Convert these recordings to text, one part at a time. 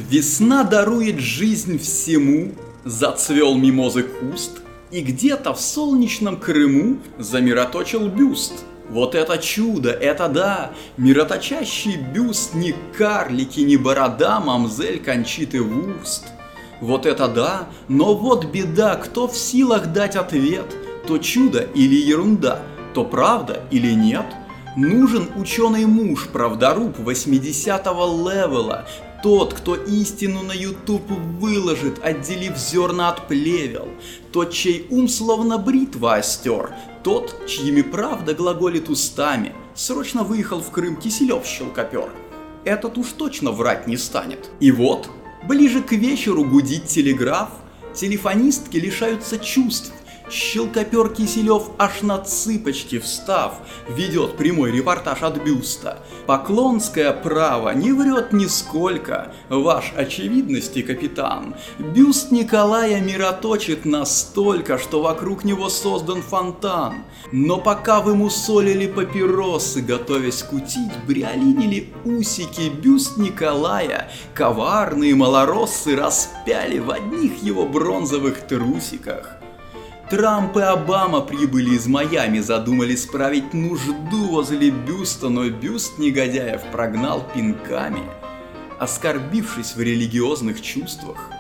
Весна дарует жизнь всему, зацвел мимозы куст, и где-то в солнечном Крыму замироточил бюст. Вот это чудо, это да, мироточащий бюст, ни карлики, ни борода мамзель Кончиты Вурст. Вот это да, но вот беда, кто в силах дать ответ, то чудо или ерунда, то правда или нет. Нужен ученый муж, правдоруб 80-го левела, тот, кто истину на YouTube выложит, отделив зерна от плевел, тот, чей ум словно бритва остер, тот, чьими правда глаголит устами, срочно выехал в Крым Киселев-щелкопер. Этот уж точно врать не станет. И вот, ближе к вечеру гудит телеграф, телефонистки лишаются чувств, щелкопер Киселев аж на цыпочки встав, ведет прямой репортаж от бюста. Поклонское право не врет нисколько, ваш очевидности капитан. Бюст Николая мироточит настолько, что вокруг него создан фонтан. Но пока вы мусолили папиросы, готовясь кутить, бриолинили усики, бюст Николая коварные малороссы распяли в одних его бронзовых трусиках. Трамп и Обама прибыли из Майами, задумали справить нужду возле бюста, но бюст негодяев прогнал пинками, оскорбившись в религиозных чувствах.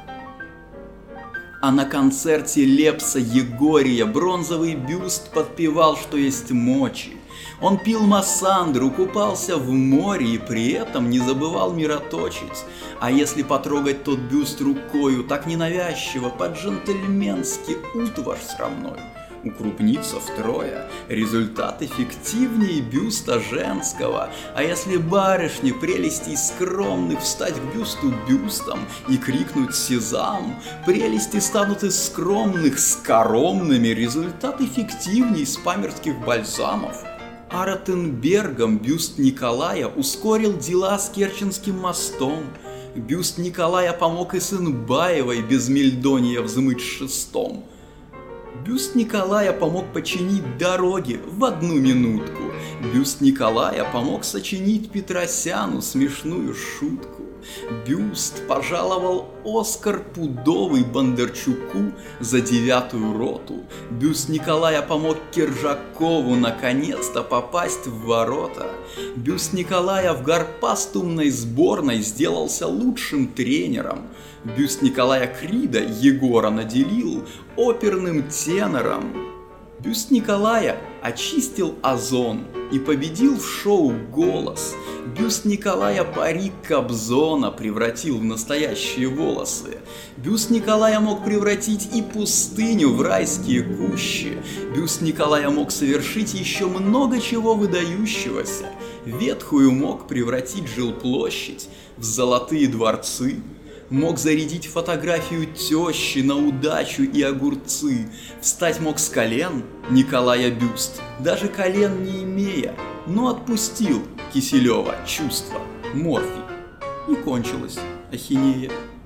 А на концерте Лепса Егория бронзовый бюст подпевал, что есть мочи. Он пил массандру, купался в море и при этом не забывал мироточить. А если потрогать тот бюст рукою, так ненавязчиво, по-джентльменски, утварь срамной укрупнится втрое, результат эффективнее бюста женского. А если барышне прелестей скромных встать к бюсту бюстом и крикнуть «Сезам», прелести станут из скромных скоромными, результат эффективней спамерских бальзамов. А Ротенбергом бюст Николая ускорил дела с Керченским мостом. Бюст Николая помог и Сынбаевой без мельдония взмыть шестом. Бюст Николая помог починить дороги в 1 минутку. Бюст Николая помог сочинить Петросяну смешную шутку. Бюст пожаловал Оскар пудовый Бондарчуку за 9-ю роту. Бюст Николая помог Киржакову наконец-то попасть в ворота. Бюст Николая в гарпастумной сборной сделался лучшим тренером. Бюст Николая Крида Егора наделил оперным тенором. Бюст Николая очистил озон и победил в шоу «Голос». Бюст Николая парик Кобзона превратил в настоящие волосы. Бюст Николая мог превратить и пустыню в райские кущи. Бюст Николая мог совершить еще много чего выдающегося. Ветхую мог превратить жилплощадь в золотые дворцы. Мог зарядить фотографию тещи на удачу и огурцы. Встать мог с колен Николая бюст, даже колен не имея, но отпустил Киселева чувства, морфий, и кончилась ахинея.